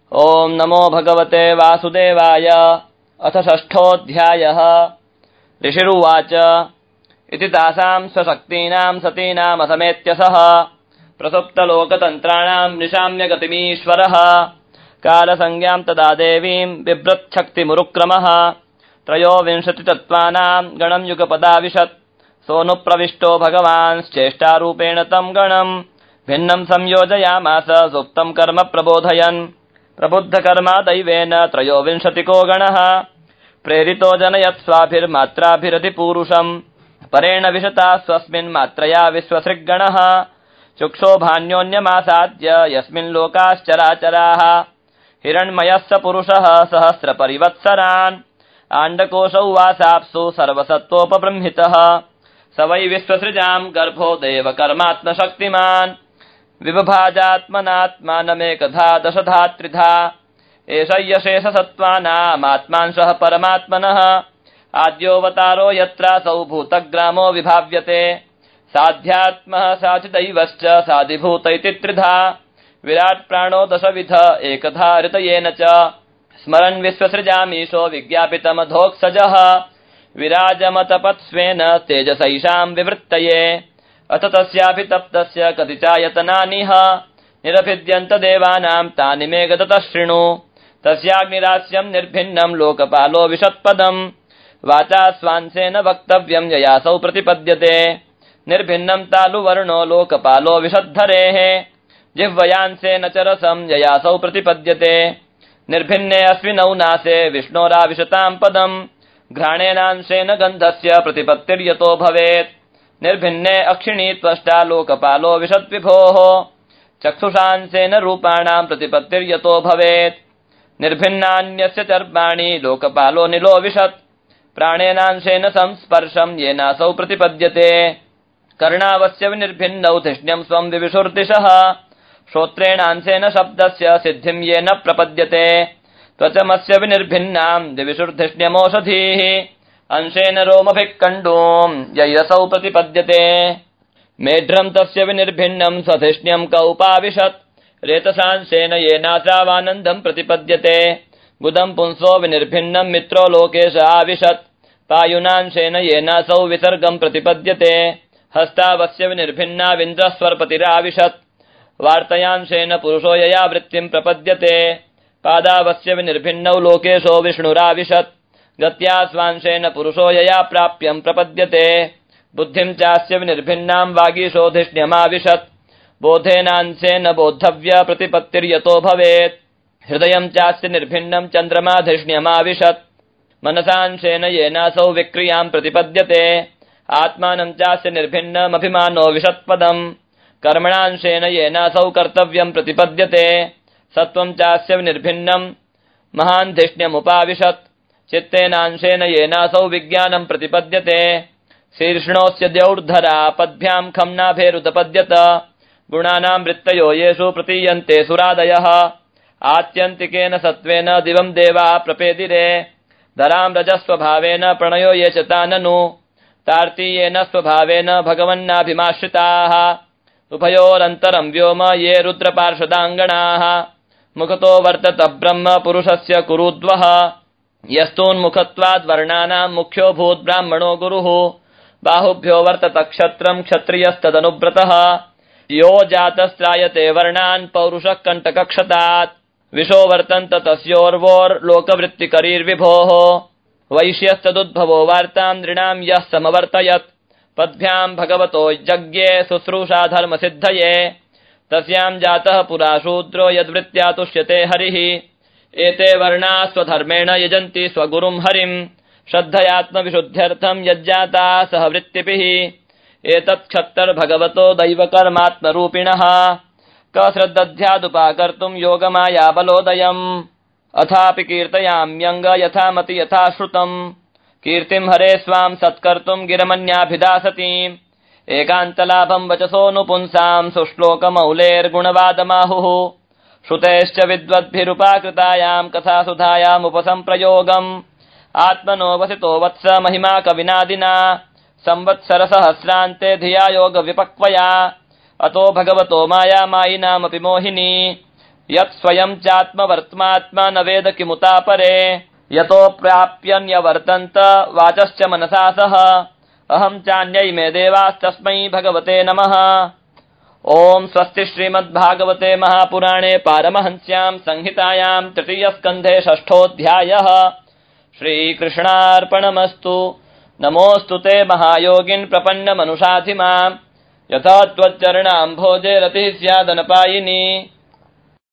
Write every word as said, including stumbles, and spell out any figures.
ओम नमो भगवते वासुदेवाय। अथ षष्ठोऽध्यायः। ऋषिरुवाच इति तासां स्वशक्तीनां सतीनामसमेत्य सः प्रसुप्तलोकतन्त्राणां निशाम्य गतिमीश्वरः कालसंज्ञां तदा देवीं बिभ्रच्छक्तिमुरुक्रमः त्रयोविंशतितत्त्वानां गणं युगपदाविशत् सोऽनुप्रविष्टो भगवांश्चेष्टारूपेण तं गणं भिन्नं संयोजयामास सुप्तं कर्म प्रबोधयन् प्रबुद्धकर्मा दैवेन त्रयोविंशतिको गणः प्रेरितो जनयत् स्वाभिर्मात्राभिरधिपूरुषम् परेण विशता स्वस्मिन् मात्रया विश्वसृग्गणः चुक्षोभान्योन्यमासाद्य यस्मिन् लोकाश्चराचराः हिरण्मयः स पुरुषः सहस्रपरिवत्सरान् आण्डकोशौ वासाप्सु सर्वसत्त्वोपबृंहितः स वै विश्वसृजां गर्भो देवकर्मात्मशक्तिमान् विभभाजात्मनात्मानमेकधा दशधा त्रिधा एष यशेषसत्त्वानामात्मांशः परमात्मनः आद्योऽवतारो यत्रासौ भूतग्रामो विभाव्यते साध्यात्मः साचिदैवश्च साधिभूत इति त्रिधा विराट् प्राणो दशविध एकधा ऋतयेन च स्मरन् विश्वसृजामीशो विज्ञापितमधोक्सजः विराजमतपत्स्वेन तेजसैषां विवृत्तये अथ तस्याभितप्तस्य कति चायतनानिह निरभिद्यन्त देवानां तानि मे गततः शृणु तस्याग्निरास्यं निर्भिन्नं लोकपालो विशत्पदम् वाचा स्वांसेन वक्तव्यं ययासौ प्रतिपद्यते निर्भिन्नं तालुवर्णो लोकपालो विशद्धरेः जिह्वयांसेन चरसं ययासौ प्रतिपद्यते निर्भिन्ने अस्मिनौ नासे विष्णोराविशतां पदम् घ्राणेनांशेन गन्धस्य प्रतिपत्तिर्यतो भवेत् निर्भिन्ने अक्षिणी त्वष्टा लोकपालो विशद्विभोः चक्षुषांसेन रूपाणां प्रतिपत्तिर्यतो भवेत् निर्भिन्नान्यस्य चर्माणि लोकपालो निलो विशत् प्राणेनांशेन संस्पर्शं येनासौ प्रतिपद्यते कर्णावस्य विनिर्भिन्नौ धिष्ण्यं स्वं विविशुर्दिशः श्रोत्रेणांशेन शब्दस्य सिद्धिं येन प्रपद्यते त्वचमस्य विनिर्भिन्नां दिविशुर्धिष्ण्यमोषधीः अंशेन रोमभिः कण्डूं ययसौ प्रतिपद्यते मेढ्रं तस्य विनिर्भिन्नं स्वधिष्ण्यं कौपाविशत् रेतसांशेन येनासावानन्दं प्रतिपद्यते गुदं पुंसो विनिर्भिन्नं मित्रो लोकेश आविशत् पायुनांशेन येनासौ विसर्गं प्रतिपद्यते हस्तावस्य विनिर्भिन्ना विन्द्रस्वर्पतिराविशत् वार्तयांशेन पुरुषो यया वृत्तिं प्रपद्यते पादावस्य विनिर्भिन्नौ लोकेशो विष्णुराविशत् गत्या स्वांशेन पुरुषो यया प्राप्यं प्रपद्यते बुद्धिं चास्य विनिर्भिन्नां वागीशो धिष्ण्यमाविशत् बोधेनांशेन बोद्धव्य प्रतिपत्तिर्यतो भवेत् हृदयं चास्य निर्भिन्नं चन्द्रमा धिष्ण्यमाविशत् मनसांशेन येनासौ विक्रियां प्रतिपद्यते आत्मानं चास्य निर्भिन्नमभिमानो विशत्पदम् कर्मणांशेन येनासौ कर्तव्यं प्रतिपद्यते सत्त्वं चास्य विनिर्भिन्नं महान् धिष्ण्यमुपाविशत् चित्तेनांशेन येनासौ विज्ञानं प्रतिपद्यते शीर्ष्णोऽस्य द्यौर्धरा पद्भ्यां खम्नाभेरुदपद्यत गुणानां वृत्तयो येषु प्रतीयन्ते सुरादयः आत्यन्तिकेन सत्त्वेन दिवं देवा प्रपेदिरे धरां रजस्वभावेन प्रणयो ये च ताननु तार्तीयेन स्वभावेन भगवन्नाभिमाश्रिताः उभयोरन्तरं व्योम ये रुद्रपार्षदाङ्गणाः मुखतो वर्तत ब्रह्म पुरुषस्य कुरुद्वः यस्तून्मुखत्वाद्वर्णानां मुख्यो भूत् ब्राह्मणो गुरुः बाहुभ्यो वर्तत क्षत्रं क्षत्रियस्तदनुव्रतः यो जातस्त्रायते वर्णान् पौरुषः कण्टकक्षतात् विशो वर्तन्त तस्योर्वोर्लोकवृत्तिकरीर्विभोः वैश्यस्तदुद्भवो वार्तां नृणां यः समवर्तयत् पद्भ्यां भगवतो यज्ञे शुश्रूषा धर्मसिद्धये तस्यां जातः पुरा शूद्रो यद्वृत्त्या तुष्यते हरिः एते वर्णा स्वधर्मेण यजन्ति स्वगुरुं हरिं श्रद्धयात्मविशुद्ध्यर्थं यज्जाता सह वृत्तिभिः एतत् क्षत्तर्भगवतो दैवकर्मात्मरूपिणः क श्रद्धध्यादुपाकर्तुं योगमायाबलोदयम् अथापि कीर्तयाम्यङ्ग यथामति यथा श्रुतम् कीर्तिं हरे स्वां सत्कर्तुं गिरमन्याभिधासतीम् एकान्तलाभं वचसोऽनुपुंसां सुश्लोकमौलेर्गुणवादमाहुः श्रुतेश्च विद्वद्भिरुपाकृतायां कथासुधायामुपसंप्रयोगम् आत्मनो वसितो वत्स महिमा कविनादिना संवत्सरसहस्रान्ते धिया योगविपक्वया अतो भगवतो माया मायिनामपि मोहिनी यत् स्वयं चात्मवर्त्मात्मा न वेद किमुता परे यतो प्राप्यन्यवर्तन्त वाचश्च मनसा सह अहं चान्यै मे देवास्तस्मै भगवते नमः। ओम स्वस्ति श्रीमद्भागवते महापुराणे पारमहंस्यां संहितायां तृतीयस्कन्धे षष्ठोऽध्यायः। श्रीकृष्णार्पणमस्तु। नमोऽस्तु ते महायोगिन् प्रपन्नमनुषाधिमां यथा त्वच्चरणाम्भोजे रतिः स्यादनपायिनी।